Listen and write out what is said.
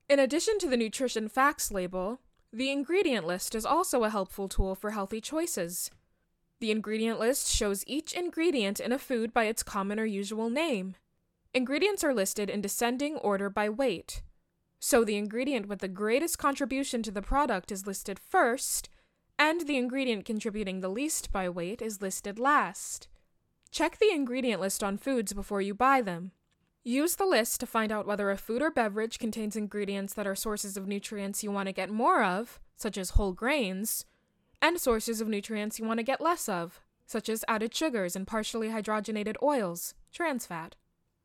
In addition to the nutrition facts label, the ingredient list is also a helpful tool for healthy choices. The ingredient list shows each ingredient in a food by its common or usual name. Ingredients are listed in descending order by weight. So the ingredient with the greatest contribution to the product is listed first, and the ingredient contributing the least by weight is listed last. Check the ingredient list on foods before you buy them. Use the list to find out whether a food or beverage contains ingredients that are sources of nutrients you want to get more of, such as whole grains, and sources of nutrients you want to get less of, such as added sugars and partially hydrogenated oils, trans fat.